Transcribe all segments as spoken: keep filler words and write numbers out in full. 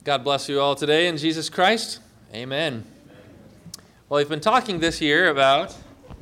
God bless you all today in Jesus Christ. Amen. Well, we've been talking this year about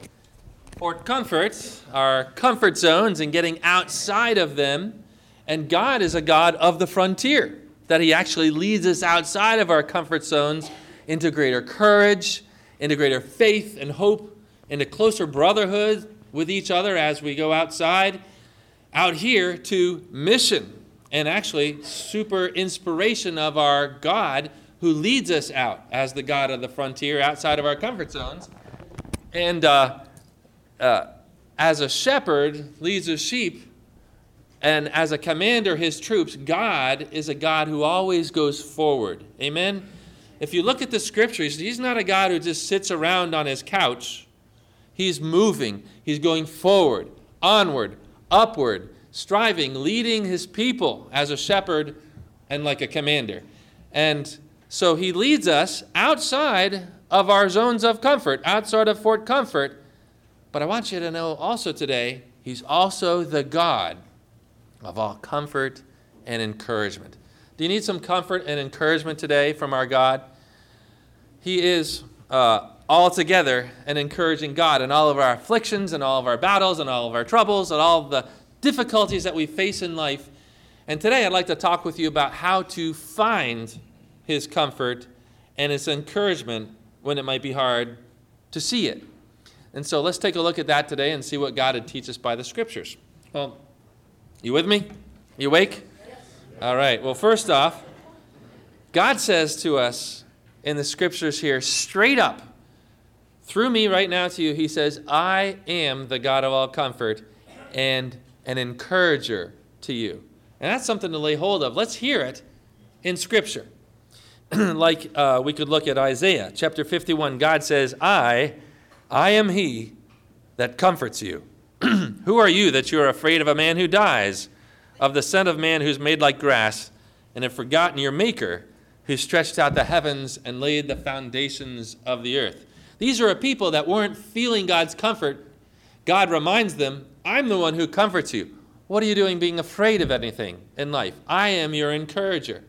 Fort Comfort, our comfort zones, and getting outside of them. And God is a God of the frontier, that he actually leads us outside of our comfort zones into greater courage, into greater faith and hope, into closer brotherhood with each other as we go outside, out here to mission. And actually, super inspiration of our God who leads us out as the God of the frontier outside of our comfort zones. And uh, uh, as a shepherd leads his sheep, and as a commander his troops, God is a God who always goes forward. Amen? If you look at the scriptures, he's not a God who just sits around on his couch. He's moving. He's going forward, onward, upward, striving, leading his people as a shepherd and like a commander. And so he leads us outside of our zones of comfort, outside of Fort Comfort. But I want you to know also today, he's also the God of all comfort and encouragement. Do you need some comfort and encouragement today from our God? He is uh, altogether an encouraging God in all of our afflictions and all of our battles and all of our troubles and all of the difficulties that we face in life. And today I'd like to talk with you about how to find his comfort and his encouragement when it might be hard to see it. And so let's take a look at that today and see what God would teach us by the scriptures. Well, you with me? You awake? Yes. All right. Well, first off, God says to us in the scriptures here, straight up, through me right now to you, he says, I am the God of all comfort and an encourager to you. And that's something to lay hold of. Let's hear it in Scripture. like uh, we could look at Isaiah chapter fifty-one. God says, I, I am he that comforts you. Who are you that you are afraid of a man who dies, of the son of man who's made like grass, and have forgotten your maker, who stretched out the heavens and laid the foundations of the earth? These are a people that weren't feeling God's comfort. God reminds them, I'm the one who comforts you. What are you doing being afraid of anything in life? I am your encourager.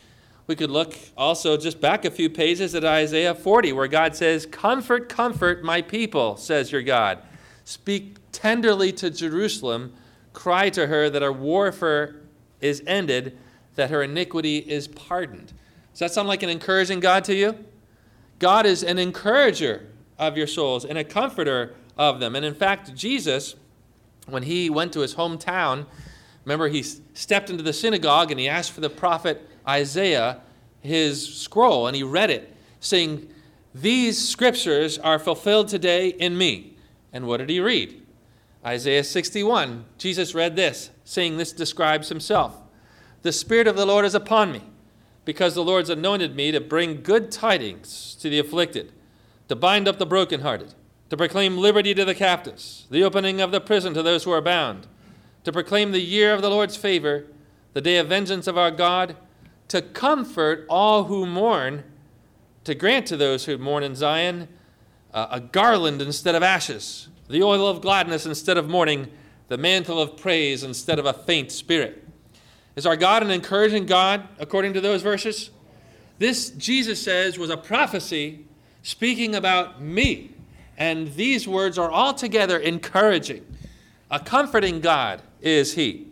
We could look also just back a few pages at Isaiah forty, where God says, comfort, comfort my people, says your God. Speak tenderly to Jerusalem. Cry to her that her warfare is ended, that her iniquity is pardoned. Does that sound like an encouraging God to you? God is an encourager of your souls and a comforter of them. And in fact, Jesus, when he went to his hometown, remember he stepped into the synagogue and he asked for the prophet Isaiah his scroll, and he read it, saying, these scriptures are fulfilled today in me. And what did he read? Isaiah sixty-one. Jesus read this, saying this describes himself. The Spirit of the Lord is upon me, because the Lord's anointed me to bring good tidings to the afflicted, to bind up the brokenhearted, to proclaim liberty to the captives, the opening of the prison to those who are bound, to proclaim the year of the Lord's favor, the day of vengeance of our God, to comfort all who mourn, to grant to those who mourn in Zion uh, a garland instead of ashes, the oil of gladness instead of mourning, the mantle of praise instead of a faint spirit. Is our God an encouraging God according to those verses? This, Jesus says, was a prophecy speaking about me. And these words are altogether encouraging. A comforting God is he.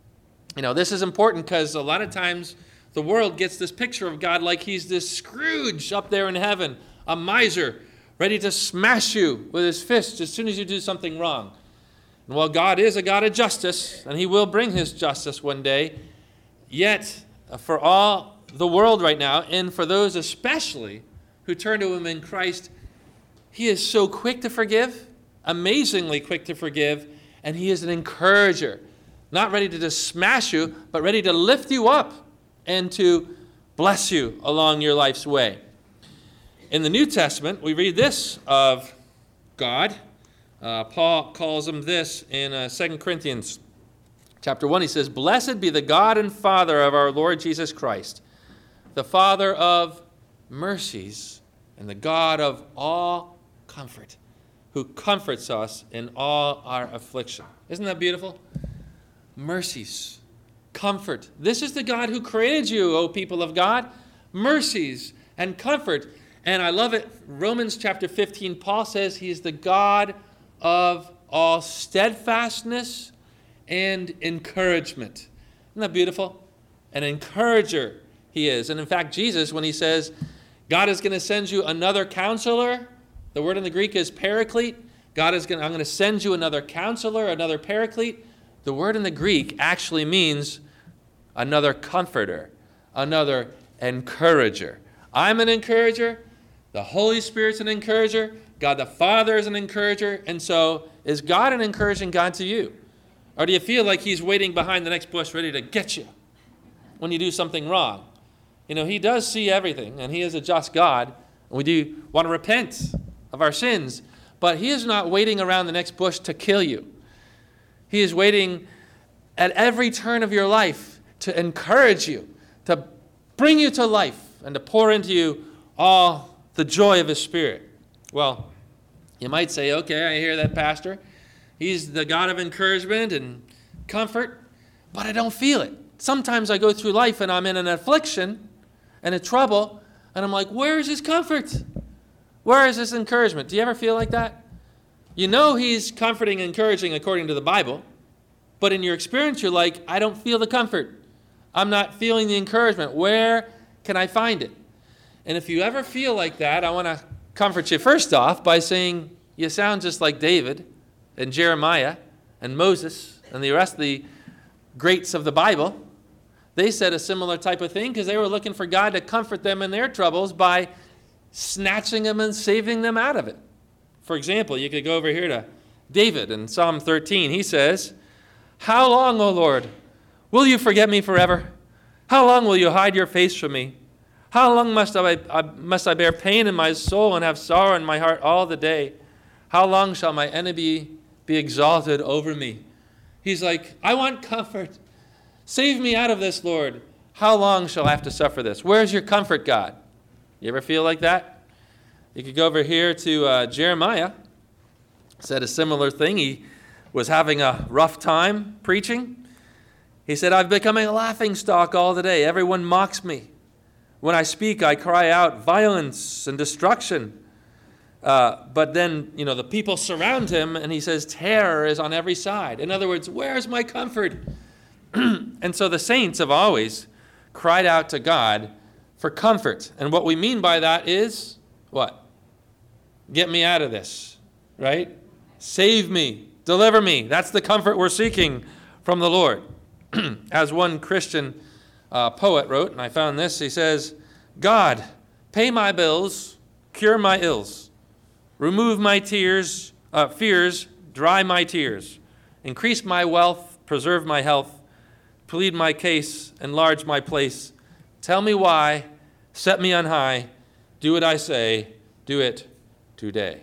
You know, this is important because a lot of times the world gets this picture of God like he's this Scrooge up there in heaven, a miser, ready to smash you with his fist as soon as you do something wrong. And while God is a God of justice, and he will bring his justice one day, yet for all the world right now, and for those especially who turn to him in Christ, he is so quick to forgive, amazingly quick to forgive, and he is an encourager, not ready to just smash you, but ready to lift you up and to bless you along your life's way. In the New Testament, we read this of God. Uh, Paul calls him this in uh, Second Corinthians chapter one. He says, blessed be the God and Father of our Lord Jesus Christ, the Father of mercies and the God of all comfort, who comforts us in all our affliction. Isn't that beautiful? Mercies, comfort. This is the God who created you, O people of God. mercies, and comfort. And I love it. Romans chapter fifteen, Paul says he's the God of all steadfastness and encouragement. Isn't that beautiful? An encourager he is. And in fact, Jesus, when he says, God is going to send you another counselor, the word in the Greek is paraclete. God is going to, I'm going to send you another counselor, another paraclete. The word in the Greek actually means another comforter, another encourager. I'm an encourager. The Holy Spirit's an encourager. God the Father is an encourager. And so is God an encouraging God to you? Or do you feel like he's waiting behind the next bush ready to get you when you do something wrong? You know, he does see everything, and he is a just God. And we do want to repent of our sins. But he is not waiting around the next bush to kill you. He is waiting at every turn of your life to encourage you, to bring you to life, and to pour into you all the joy of his Spirit. Well, you might say, okay, I hear that, Pastor. He's the God of encouragement and comfort, but I don't feel it. Sometimes I go through life and I'm in an affliction and a trouble, and I'm like, where is his comfort? Where is his encouragement? Do you ever feel like that? You know he's comforting and encouraging according to the Bible, but in your experience you're like, I don't feel the comfort. I'm not feeling the encouragement. Where can I find it? And if you ever feel like that, I want to comfort you first off by saying you sound just like David and Jeremiah and Moses and the rest of the greats of the Bible. They said a similar type of thing because they were looking for God to comfort them in their troubles by snatching them and saving them out of it. For example, you could go over here to David in Psalm thirteen. He says, how long, O Lord, will you forget me forever? How long will you hide your face from me? How long must I, I, must I bear pain in my soul and have sorrow in my heart all the day? How long shall my enemy be exalted over me? He's like, I want comfort. Save me out of this, Lord. How long shall I have to suffer this? Where's your comfort, God? You ever feel like that? You could go over here to uh, Jeremiah. Said a similar thing. He was having a rough time preaching. He said, I've become a laughingstock all the day. Everyone mocks me. When I speak, I cry out violence and destruction. Uh, but then, you know, the people surround him, and he says, terror is on every side. In other words, where's my comfort? And so the saints have always cried out to God for comfort. And what we mean by that is, what? Get me out of this, right? Save me, deliver me. That's the comfort we're seeking from the Lord. As one Christian uh, poet wrote, and I found this, he says, God, pay my bills, cure my ills, remove my tears, uh, fears, dry my tears, increase my wealth, preserve my health, plead my case, enlarge my place, tell me why, set me on high, do what I say, do it today.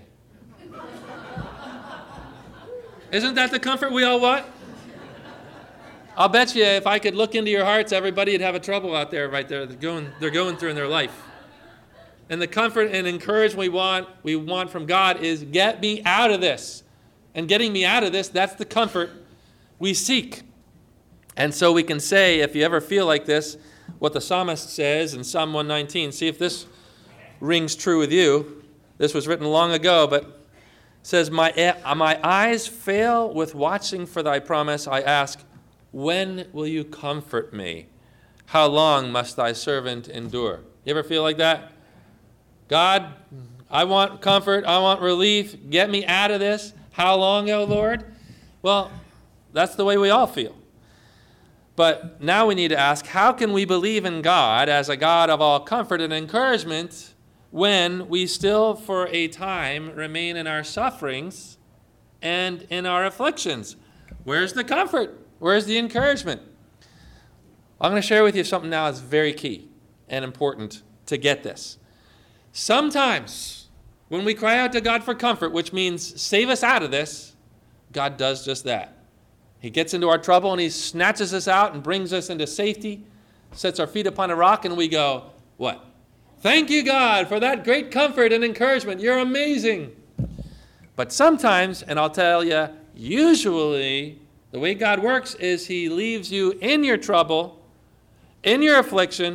Isn't that the comfort we all want? I'll bet you if I could look into your hearts, everybody would have a trouble out there right there. They're going, they're going through in their life. And the comfort and encouragement we want, we want from God is get me out of this. And getting me out of this, that's the comfort we seek. And so we can say, if you ever feel like this, what the psalmist says in Psalm one nineteen. See if this rings true with you. This was written long ago, but it says, my, my eyes fail with watching for thy promise. I ask, when will you comfort me? How long must thy servant endure? You ever feel like that? God, I want comfort. I want relief. Get me out of this. How long, O Lord? Well, that's the way we all feel. But now we need to ask, how can we believe in God as a God of all comfort and encouragement when we still for a time remain in our sufferings and in our afflictions? Where's the comfort? Where's the encouragement? I'm going to share with you something now that's very key and important to get this. Sometimes when we cry out to God for comfort, which means save us out of this, God does just that. He gets into our trouble and he snatches us out and brings us into safety, sets our feet upon a rock, and we go, what? Thank you, God, for that great comfort and encouragement. You're amazing. But sometimes, and I'll tell you, usually the way God works is he leaves you in your trouble, in your affliction,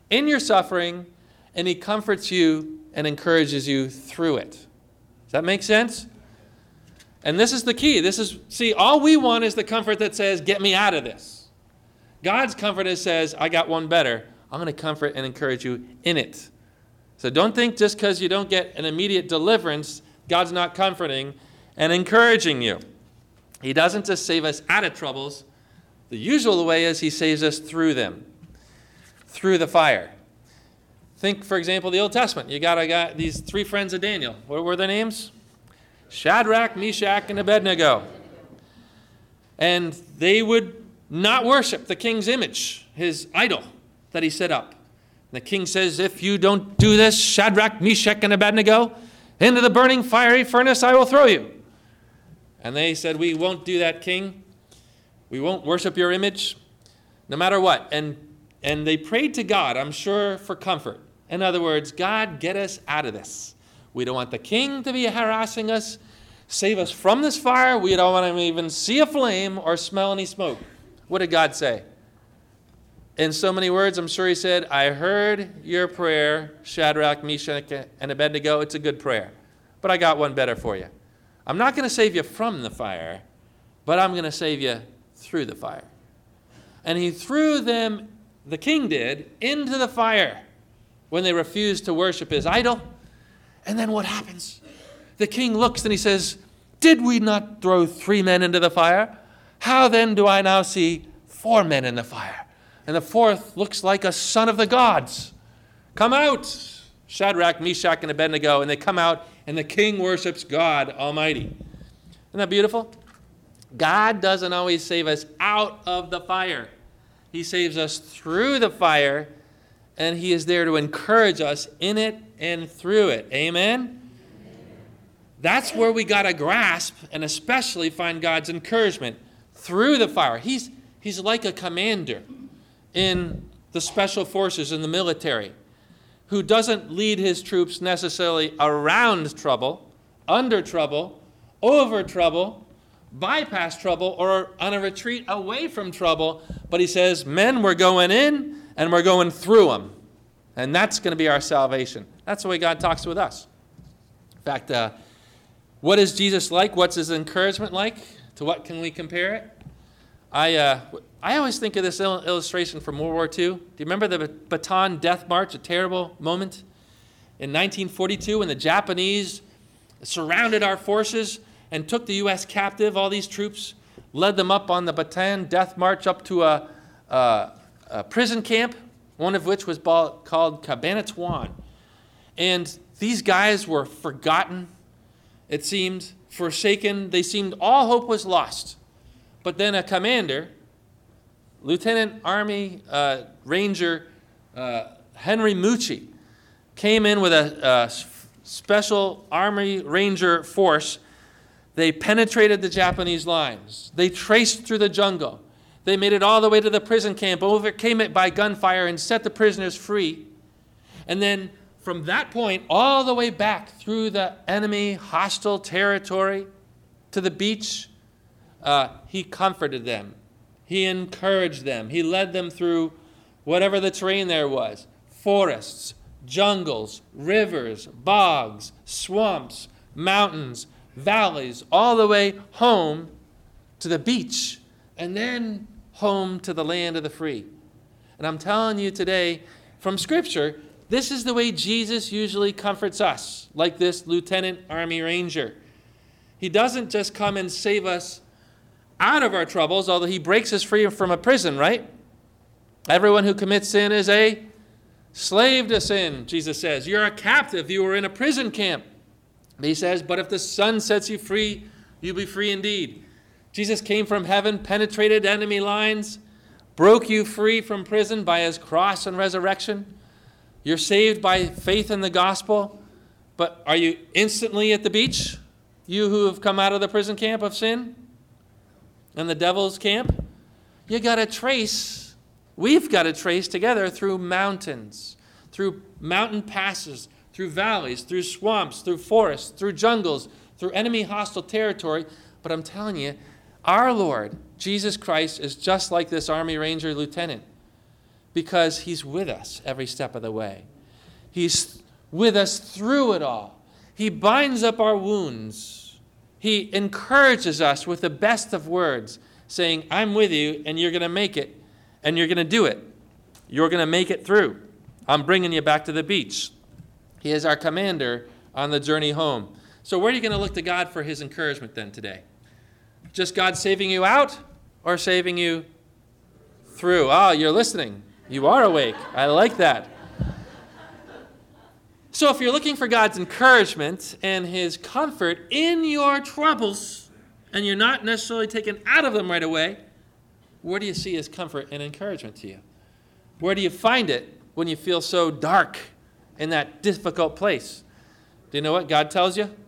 in your suffering, and he comforts you and encourages you through it. Does that make sense? And this is the key. This is, see, all we want is the comfort that says, get me out of this. God's comfort is says, I got one better. I'm going to comfort and encourage you in it. So don't think just because you don't get an immediate deliverance, God's not comforting and encouraging you. He doesn't just save us out of troubles. The usual way is he saves us through them, through the fire. Think, for example, the Old Testament. You got, I got these three friends of Daniel. What were their names? Shadrach, Meshach, and Abednego. And they would not worship the king's image, his idol that he set up. And the king says, if you don't do this, Shadrach, Meshach, and Abednego, into the burning fiery furnace I will throw you. And they said, we won't do that, king. We won't worship your image, no matter what. And, and they prayed to God, I'm sure, for comfort. In other words, God, get us out of this. We don't want the king to be harassing us. Save us from this fire. We don't want to even see a flame or smell any smoke. What did God say? In so many words, I'm sure he said, I heard your prayer, Shadrach, Meshach, and Abednego. It's a good prayer. But I got one better for you. I'm not going to save you from the fire, but I'm going to save you through the fire. And he threw them, the king did, into the fire when they refused to worship his idol. And then what happens? The king looks and he says, did we not throw three men into the fire? How then do I now see four men in the fire? And the fourth looks like a son of the gods. Come out, Shadrach, Meshach, and Abednego. And they come out, and the king worships God Almighty. Isn't that beautiful? God doesn't always save us out of the fire. He saves us through the fire, and he is there to encourage us in it and through it. Amen? That's where we got to grasp and especially find God's encouragement through the fire. He's, he's like a commander in the special forces in the military who doesn't lead his troops necessarily around trouble, under trouble, over trouble, bypass trouble, or on a retreat away from trouble. But he says, men, we're going in and we're going through them. And that's going to be our salvation. That's the way God talks with us. In fact, uh, what is Jesus like? What's his encouragement like? To what can we compare it? I uh, I always think of this il- illustration from World War Two. Do you remember the Bataan Death March, a terrible moment? In nineteen forty-two, when the Japanese surrounded our forces and took the U S captive, all these troops, led them up on the Bataan Death March up to a, a, a prison camp, one of which was called Cabanatuan. And these guys were forgotten, it seemed, forsaken. They seemed all hope was lost. But then a commander, Lieutenant Army uh, Ranger uh, Henry Mucci, came in with a, a special Army Ranger force. They penetrated the Japanese lines. They traced through the jungle. They made it all the way to the prison camp, overcame it by gunfire, and set the prisoners free. And then from that point all the way back through the enemy hostile territory to the beach, uh, he comforted them. He encouraged them. He led them through whatever the terrain there was. Forests, jungles, rivers, bogs, swamps, mountains, valleys, all the way home to the beach, and then home to the land of the free. And I'm telling you today, from Scripture, this is the way Jesus usually comforts us, like this Lieutenant Army Ranger. He doesn't just come and save us out of our troubles, although he breaks us free from a prison, right? Everyone who commits sin is a slave to sin, Jesus says. You're a captive. You were in a prison camp. He says, but if the Son sets you free, you'll be free indeed. Jesus came from heaven, penetrated enemy lines, broke you free from prison by his cross and resurrection. You're saved by faith in the gospel, but are you instantly at the beach? You who have come out of the prison camp of sin and the devil's camp? You got to trace, we've got to trace together through mountains, through mountain passes, through valleys, through swamps, through forests, through jungles, through enemy hostile territory. But I'm telling you, our Lord, Jesus Christ, is just like this Army Ranger lieutenant, because he's with us every step of the way. He's with us through it all. He binds up our wounds. He encourages us with the best of words, saying, I'm with you, and you're going to make it, and you're going to do it. You're going to make it through. I'm bringing you back to the beach. He is our commander on the journey home. So where are you going to look to God for his encouragement then today? Just God saving you out or saving you through? Oh, you're listening. You are awake. I like that. So if you're looking for God's encouragement and his comfort in your troubles, and you're not necessarily taken out of them right away, where do you see his comfort and encouragement to you? Where do you find it when you feel so dark in that difficult place? Do you know what God tells you?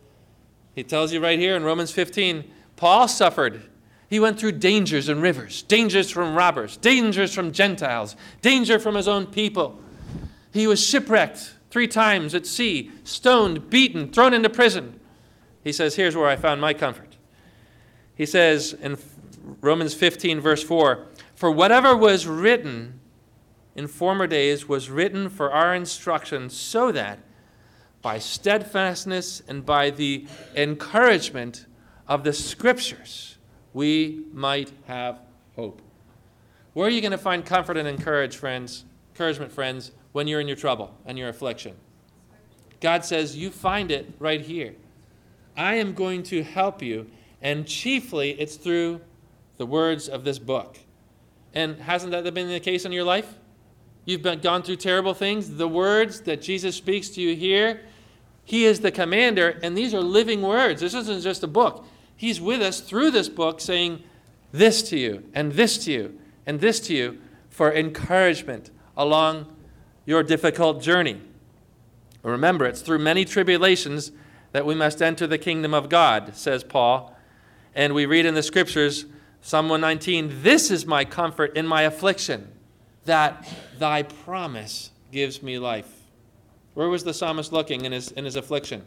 He tells you right here in Romans fifteen, Paul suffered. He went through dangers and rivers, dangers from robbers, dangers from Gentiles, danger from his own people. He was shipwrecked three times at sea, stoned, beaten, thrown into prison. He says, here's where I found my comfort. He says in Romans fifteen, verse four, for whatever was written in former days was written for our instruction, so that by steadfastness and by the encouragement of the Scriptures, we might have hope. Where are you going to find comfort and encourage, friends, encouragement, friends, when you're in your trouble and your affliction? God says, you find it right here. I am going to help you, and chiefly it's through the words of this book. And hasn't that been the case in your life? You've been gone through terrible things. The words that Jesus speaks to you here, he is the commander, and these are living words. This isn't just a book. He's with us through this book saying this to you, and this to you, and this to you for encouragement along your difficult journey. Remember, it's through many tribulations that we must enter the kingdom of God, says Paul. And we read in the Scriptures, Psalm one nineteen, this is my comfort in my affliction, that thy promise gives me life. Where was the psalmist looking in his, in his affliction?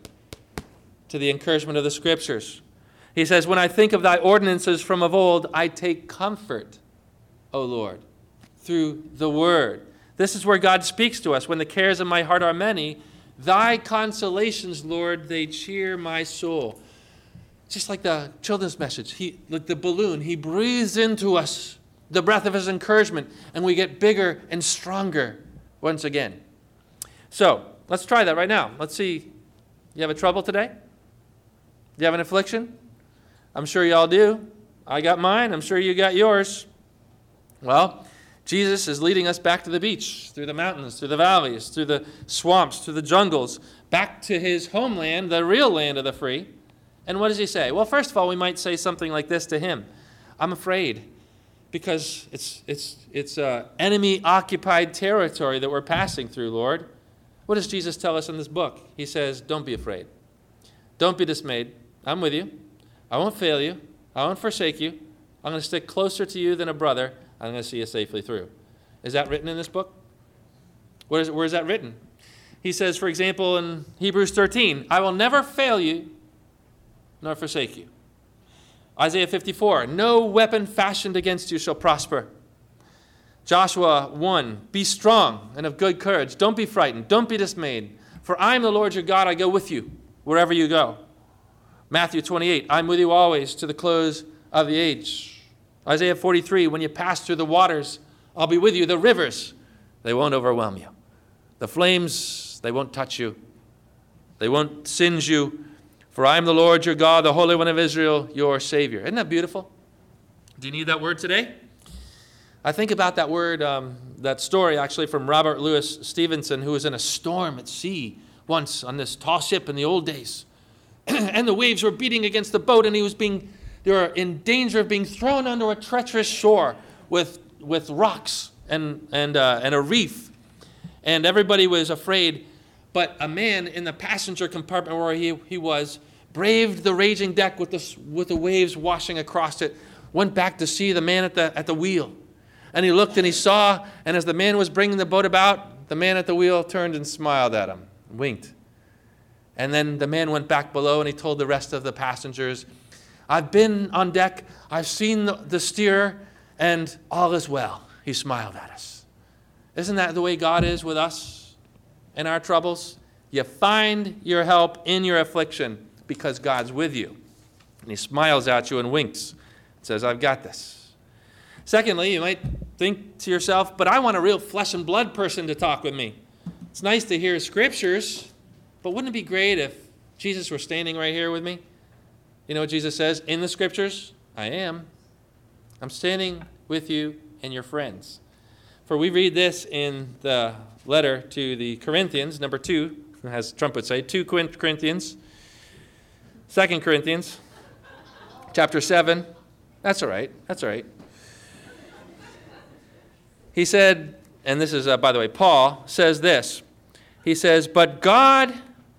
To the encouragement of the Scriptures. He says, when I think of thy ordinances from of old, I take comfort, O Lord, through the word. This is where God speaks to us. When the cares of my heart are many, thy consolations, Lord, they cheer my soul. Just like the children's message, he, like the balloon, he breathes into us the breath of his encouragement, and we get bigger and stronger once again. So, let's try that right now. Let's see. You have a trouble today? You have an affliction? I'm sure you all do. I got mine. I'm sure you got yours. Well, Jesus is leading us back to the beach, through the mountains, through the valleys, through the swamps, through the jungles, back to his homeland, the real land of the free. And what does he say? Well, first of all, we might say something like this to him. I'm afraid because it's it's it's uh, enemy-occupied territory that we're passing through, Lord. What does Jesus tell us in this book? He says, don't be afraid. Don't be dismayed. I'm with you. I won't fail you. I won't forsake you. I'm going to stick closer to you than a brother. I'm going to see you safely through. Is that written in this book? Where is, where is that written? He says, for example, in Hebrews thirteen, I will never fail you nor forsake you. Isaiah fifty-four, no weapon fashioned against you shall prosper. Joshua one, be strong and of good courage. Don't be frightened. Don't be dismayed. For I am the Lord your God. I go with you wherever you go. Matthew twenty-eight, I'm with you always to the close of the age. Isaiah forty-three, when you pass through the waters, I'll be with you. The rivers, they won't overwhelm you. The flames, they won't touch you. They won't singe you. For I am the Lord your God, the Holy One of Israel, your Savior. Isn't that beautiful? Do you need that word today? I think about that word, um, that story actually from Robert Louis Stevenson, who was in a storm at sea once on this tall ship in the old days. And the waves were beating against the boat, and he was being, they were in danger of being thrown onto a treacherous shore with, with rocks and, and, uh, and a reef. And everybody was afraid. But a man in the passenger compartment where he, he was braved the raging deck with the, with the waves washing across it, went back to see the man at the, at the wheel. And he looked and he saw, and as the man was bringing the boat about, the man at the wheel turned and smiled at him, winked. And then the man went back below and he told the rest of the passengers, I've been on deck, I've seen the, the steerer, and all is well. He smiled at us. Isn't that the way God is with us in our troubles? You find your help in your affliction because God's with you. And he smiles at you and winks and says, I've got this. Secondly, you might think to yourself, but I want a real flesh and blood person to talk with me. It's nice to hear scriptures, but wouldn't it be great if Jesus were standing right here with me? You know what Jesus says in the scriptures? I am. I'm standing with you and your friends. For we read this in the letter to the Corinthians, number two, as Trump would say, two Corinthians, Second Corinthians, chapter seven. That's all right. That's all right. He said, and this is, uh, by the way, Paul says this. He says, but God,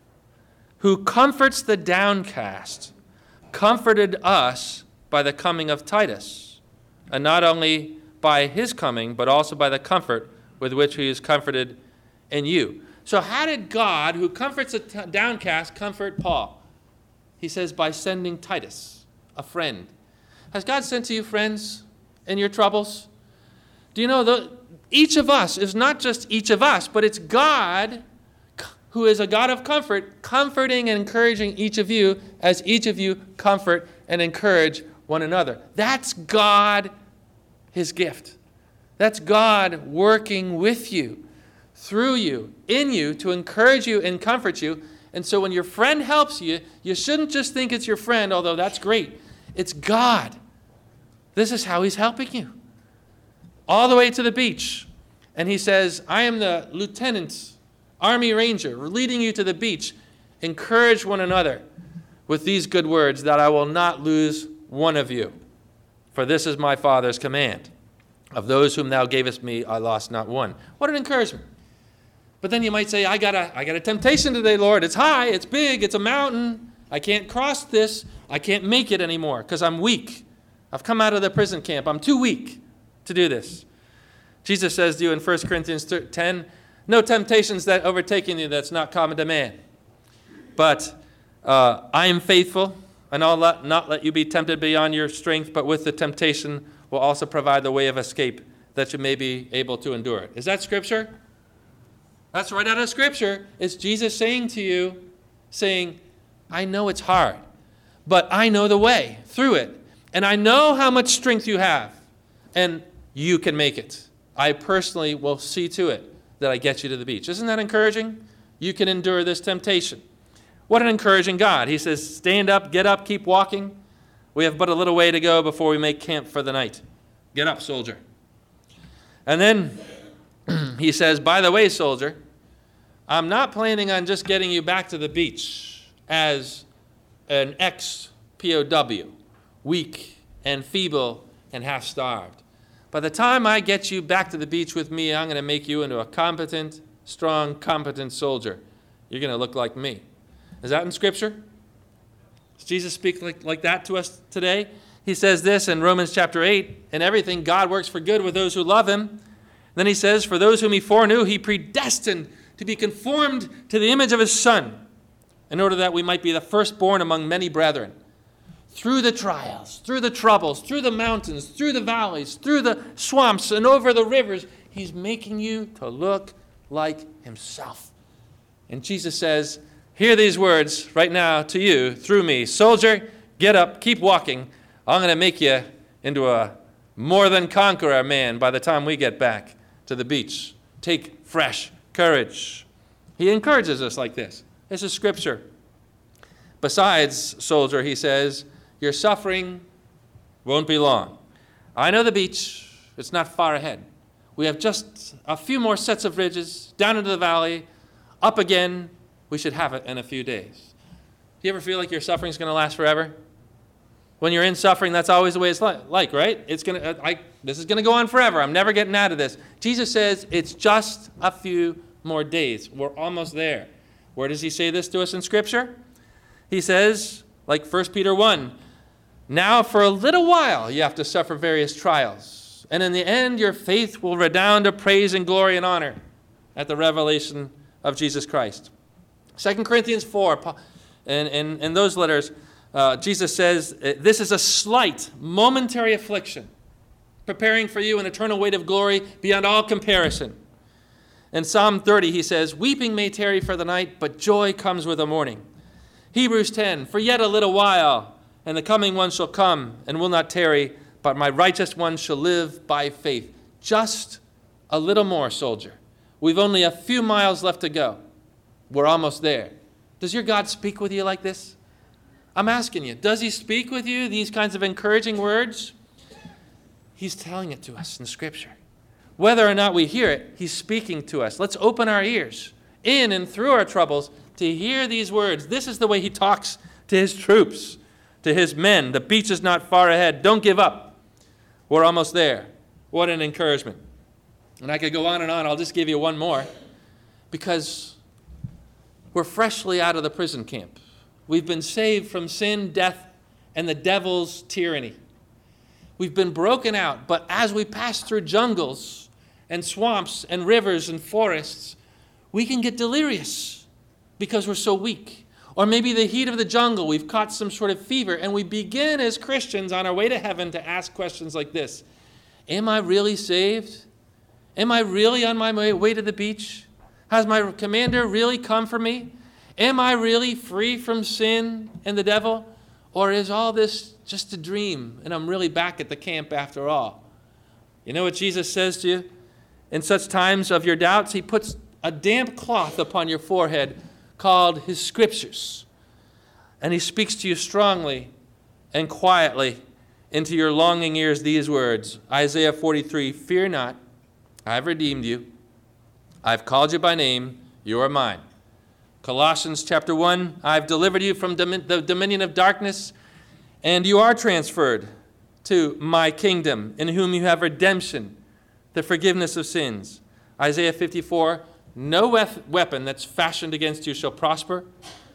who comforts the downcast, comforted us by the coming of Titus, and not only by his coming, but also by the comfort with which he is comforted in you. So how did God, who comforts the t- downcast, comfort Paul? He says, by sending Titus, a friend. Has God sent to you friends in your troubles? Do you know that each of us is not just each of us, but it's God who is a God of comfort, comforting and encouraging each of you as each of you comfort and encourage one another. That's God, his gift. That's God working with you, through you, in you, to encourage you and comfort you. And so when your friend helps you, you shouldn't just think it's your friend, although that's great. It's God. This is how he's helping you. All the way to the beach. And he says, I am the lieutenant, army ranger, leading you to the beach. Encourage one another with these good words, that I will not lose one of you. For this is my Father's command. Of those whom thou gavest me, I lost not one. What an encouragement. But then you might say, I got a, I got a temptation today, Lord. It's high, it's big, it's a mountain. I can't cross this. I can't make it anymore because I'm weak. I've come out of the prison camp. I'm too weak to do this. Jesus says to you in First Corinthians ten, no temptations that overtaking you that's not common to man. But uh, I am faithful, and I'll let, not let you be tempted beyond your strength, but with the temptation will also provide the way of escape that you may be able to endure it. Is that Scripture? That's right out of Scripture. It's Jesus saying to you, saying, I know it's hard, but I know the way through it. And I know how much strength you have, and you can make it. I personally will see to it that I get you to the beach. Isn't that encouraging? You can endure this temptation. What an encouraging God. He says, stand up, get up, keep walking. We have but a little way to go before we make camp for the night. Get up, soldier. And then he says, by the way, soldier, I'm not planning on just getting you back to the beach as an ex-P O W, weak and feeble and half-starved. By the time I get you back to the beach with me, I'm going to make you into a competent, strong, competent soldier. You're going to look like me. Is that in Scripture? Does Jesus speak like, like that to us today? He says this in Romans chapter eight, in everything God works for good with those who love him. Then he says, for those whom he foreknew, he predestined to be conformed to the image of his Son, in order that we might be the firstborn among many brethren. Through the trials, through the troubles, through the mountains, through the valleys, through the swamps, and over the rivers, he's making you to look like himself. And Jesus says, hear these words right now to you through me. Soldier, get up, keep walking. I'm going to make you into a more than conqueror man by the time we get back to the beach. Take fresh courage. He encourages us like this. This is Scripture. Besides, soldier, he says, your suffering won't be long. I know the beach. It's not far ahead. We have just a few more sets of ridges, down into the valley, up again. We should have it in a few days. Do you ever feel like your suffering is going to last forever? When you're in suffering, that's always the way it's like, right? It's going to. I, this is going to go on forever. I'm never getting out of this. Jesus says it's just a few more days. We're almost there. Where does he say this to us in Scripture? He says, like First Peter one, now for a little while you have to suffer various trials, and in the end your faith will redound to praise and glory and honor at the revelation of Jesus Christ. Second Corinthians four, and in, in those letters, uh, Jesus says, this is a slight, momentary affliction, preparing for you an eternal weight of glory beyond all comparison. In Psalm thirty, he says, weeping may tarry for the night, but joy comes with the morning. Hebrews ten, for yet a little while, and the coming one shall come and will not tarry, but my righteous one shall live by faith. Just a little more, soldier. We've only a few miles left to go. We're almost there. Does your God speak with you like this? I'm asking you, does he speak with you these kinds of encouraging words? He's telling it to us in Scripture. Whether or not we hear it, he's speaking to us. Let's open our ears in and through our troubles to hear these words. This is the way he talks to his troops, to his men. The beach is not far ahead. Don't give up. We're almost there. What an encouragement. And I could go on and on. I'll just give you one more, because we're freshly out of the prison camp. We've been saved from sin, death, and the devil's tyranny. We've been broken out, but as we pass through jungles and swamps and rivers and forests, we can get delirious because we're so weak. Or maybe the heat of the jungle, we've caught some sort of fever, and we begin as Christians on our way to heaven to ask questions like this. Am I really saved? Am I really on my way to the beach? Has my commander really come for me? Am I really free from sin and the devil? Or is all this just a dream and I'm really back at the camp after all? You know what Jesus says to you? In such times of your doubts, he puts a damp cloth upon your forehead called his Scriptures. And he speaks to you strongly and quietly into your longing ears these words. Isaiah forty-three, fear not, I have redeemed you. I've called you by name, you are mine. Colossians chapter one, I've delivered you from dom- the dominion of darkness, and you are transferred to my kingdom, in whom you have redemption, the forgiveness of sins. Isaiah fifty-four, no wef- weapon that's fashioned against you shall prosper.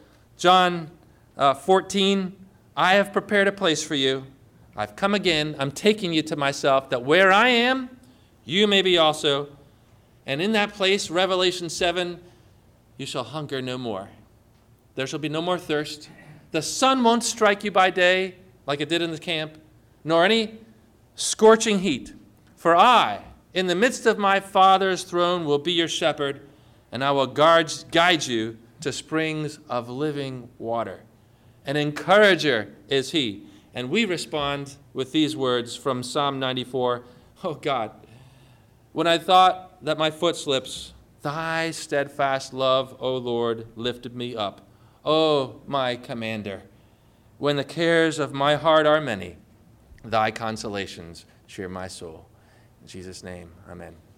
John uh, fourteen, I have prepared a place for you. I've come again. I'm taking you to myself, that where I am, you may be also. And in that place, Revelation seven, you shall hunger no more. There shall be no more thirst. The sun won't strike you by day like it did in the camp, nor any scorching heat. For I, in the midst of my Father's throne, will be your shepherd, and I will guard, guide you to springs of living water. An encourager is he. And we respond with these words from Psalm ninety-four. Oh God, when I thought that my foot slips, thy steadfast love, O Lord, lifted me up. O my commander, when the cares of my heart are many, thy consolations cheer my soul. In Jesus' name, amen.